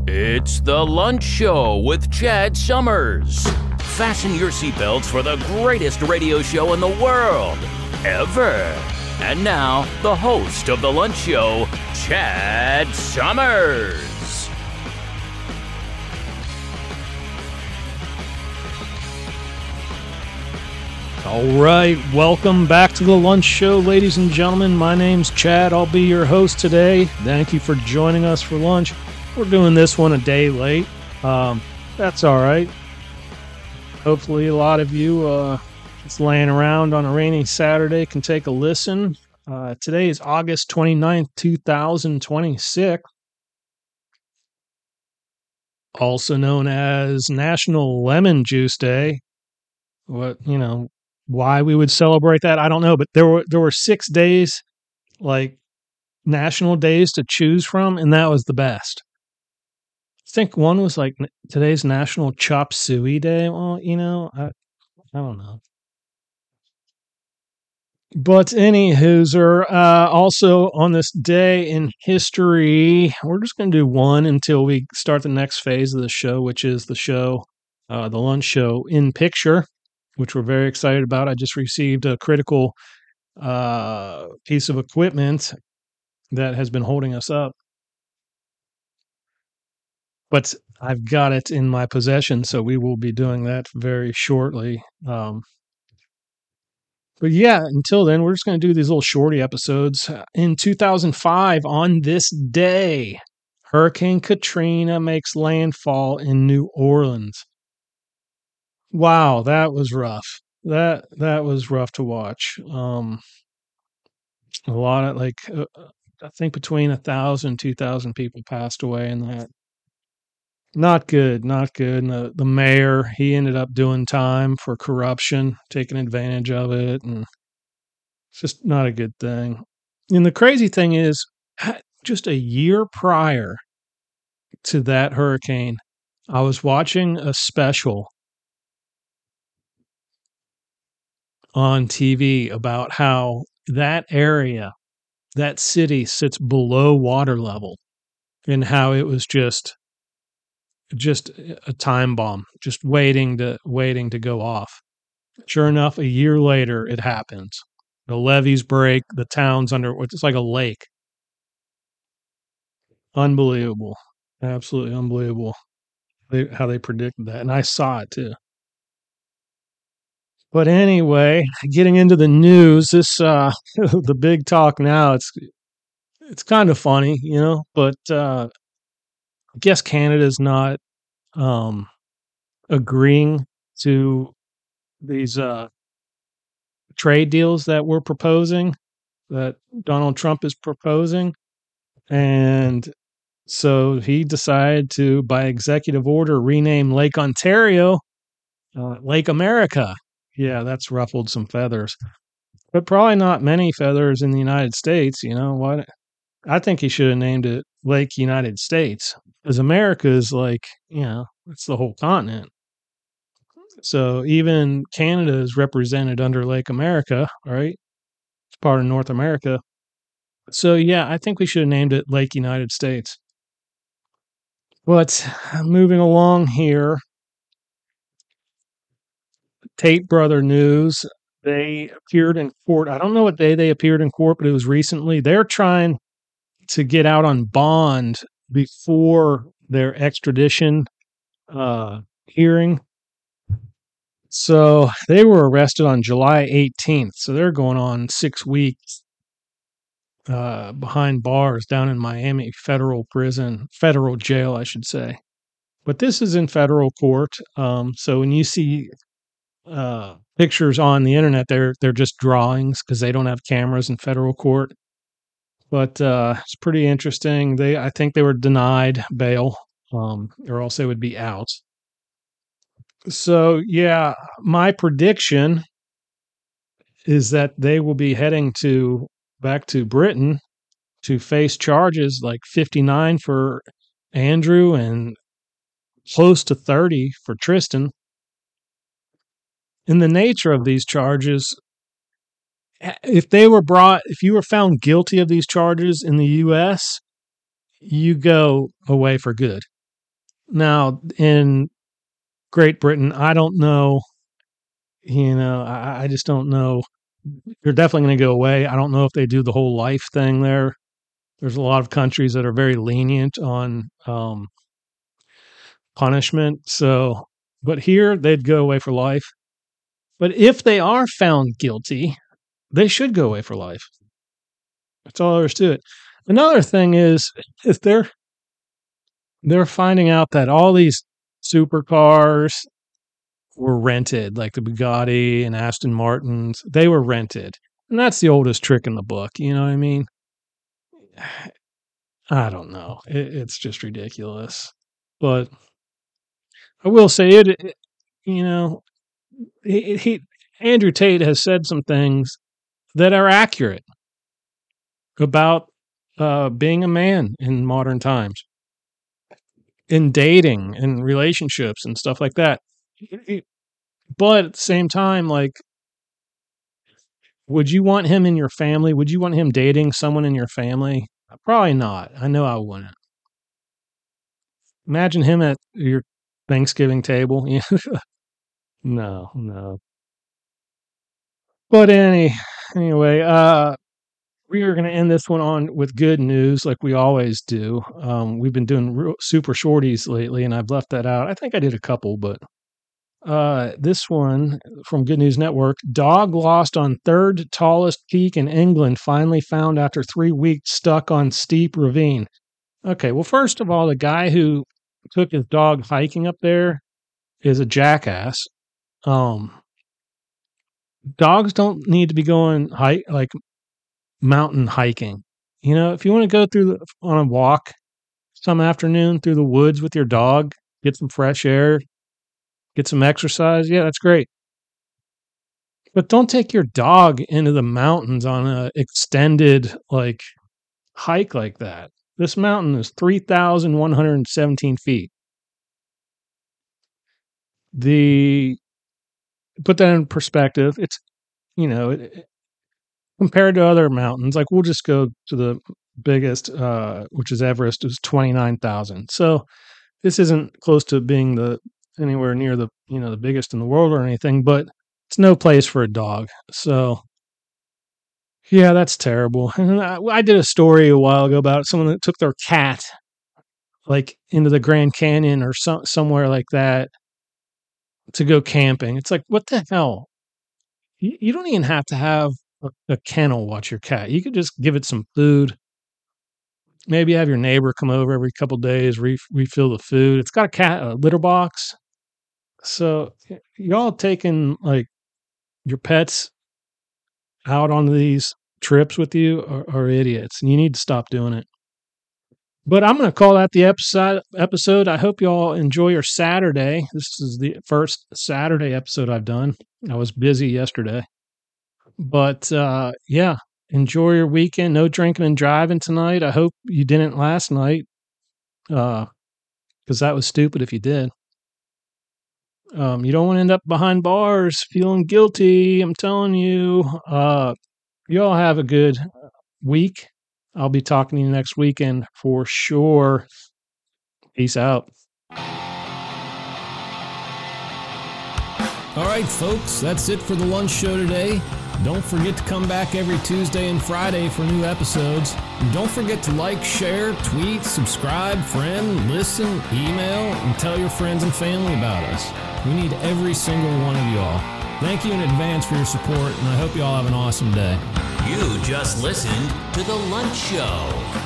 It's The Lunch Show with Chad Summers. Fasten your seatbelts for the greatest radio show in the world, ever. And now, the host of The Lunch Show, Chad Summers. All right, welcome back to The Lunch Show, ladies and gentlemen. My name's Chad. I'll be your host today. Thank you for joining us for lunch. We're doing this one a day late. That's all right. Hopefully a lot of you just laying around on a rainy Saturday can take a listen. Today is August 29th, 2026, also known as National Lemon Juice Day. Why we would celebrate that, I don't know, but there were 6 days, like national days to choose from, and that was the best. I think one was like today's National Chop Suey Day. Well, I don't know. But anywho, also on this day in history, we're just going to do one until we start the next phase of the show, which is the show, The Lunch Show in Picture, which we're very excited about. I just received a critical piece of equipment that has been holding us up, but I've got it in my possession, so we will be doing that very shortly. But yeah, until then, we're just going to do these little shorty episodes. In 2005, on this day, Hurricane Katrina makes landfall in New Orleans. Wow, that was rough. That was rough to watch. A lot of I think between 1,000 and 2,000 people passed away in that. Not good, not good. And the mayor, he ended up doing time for corruption, taking advantage of it, and it's just not a good thing. And the crazy thing is, just a year prior to that hurricane, I was watching a special on TV about how that area, that city sits below water level, and how it was just a time bomb, just waiting to go off. Sure enough, a year later, it happens. The levees break, the town's under, it's like a lake. Unbelievable. Absolutely unbelievable how they predicted that. And I saw it too. But anyway, getting into the news, this, the big talk now, it's kind of funny, but, I guess Canada's not, agreeing to these trade deals that we're proposing, that Donald Trump is proposing. And so he decided to, by executive order, rename Lake Ontario Lake America. Yeah, that's ruffled some feathers, but probably not many feathers in the United States. You know what? I think he should have named it Lake United States, because America is it's the whole continent. So even Canada is represented under Lake America, right? It's part of North America. So yeah, I think we should have named it Lake United States. But moving along here, Tate Brother news. They appeared in court. I don't know what day they appeared in court, but it was recently. They're trying to get out on bond before their extradition hearing. So they were arrested on July 18th. So they're going on 6 weeks behind bars down in Miami federal jail, I should say. But this is in federal court. So when you see pictures on the internet, they're just drawings because they don't have cameras in federal court. But it's pretty interesting. I think they were denied bail, or else they would be out. So yeah, my prediction is that they will be heading back to Britain to face charges like 59 for Andrew and close to 30 for Tristan. In the nature of these charges, if you were found guilty of these charges in the U.S., you go away for good. Now, in Great Britain, I don't know, I just don't know. They're definitely going to go away. I don't know if they do the whole life thing there. There's a lot of countries that are very lenient on punishment. So, but here they'd go away for life. But if they are found guilty, they should go away for life. That's all there is to it. Another thing is they're finding out that all these supercars were rented, like the Bugatti and Aston Martins. They were rented. And that's the oldest trick in the book. You know what I mean? I don't know. It's just ridiculous. But I will say Andrew Tate has said some things that are accurate about being a man in modern times, in dating and relationships and stuff like that. But at the same time, like, would you want him in your family? Would you want him dating someone in your family? Probably not. I know I wouldn't. Imagine him at your Thanksgiving table. No. But anyway, we are going to end this one on with good news, like we always do. We've been doing super shorties lately, and I've left that out. I think I did a couple, but this one from Good News Network: dog lost on third tallest peak in England, finally found after 3 weeks stuck on steep ravine. Okay, well, first of all, the guy who took his dog hiking up there is a jackass. Dogs don't need to be going like mountain hiking. If you want to go on a walk some afternoon through the woods with your dog, get some fresh air, get some exercise, yeah, that's great. But don't take your dog into the mountains on an extended hike like that. This mountain is 3,117 feet. Put that in perspective, it's, compared to other mountains, like we'll just go to the biggest, which is Everest, is 29,000. So this isn't close to being anywhere near the biggest in the world or anything, but it's no place for a dog. So yeah, that's terrible. And I did a story a while ago about someone that took their cat into the Grand Canyon or somewhere like that to go camping. It's like, what the hell? You don't even have to have a kennel watch your cat. You could just give it some food. Maybe have your neighbor come over every couple days, refill the food. It's got a litter box. So y'all taking your pets out on these trips with you are idiots, and you need to stop doing it. But I'm going to call that the episode. I hope y'all enjoy your Saturday. This is the first Saturday episode I've done. I was busy yesterday. But yeah, enjoy your weekend. No drinking and driving tonight. I hope you didn't last night, because that was stupid if you did. You don't want to end up behind bars feeling guilty. I'm telling you. You all have a good week. I'll be talking to you next weekend for sure. Peace out. All right, folks, that's it for the lunch show today. Don't forget to come back every Tuesday and Friday for new episodes. And don't forget to like, share, tweet, subscribe, friend, listen, email, and tell your friends and family about us. We need every single one of y'all. Thank you in advance for your support, and I hope you all have an awesome day. You just listened to The Lunch Show.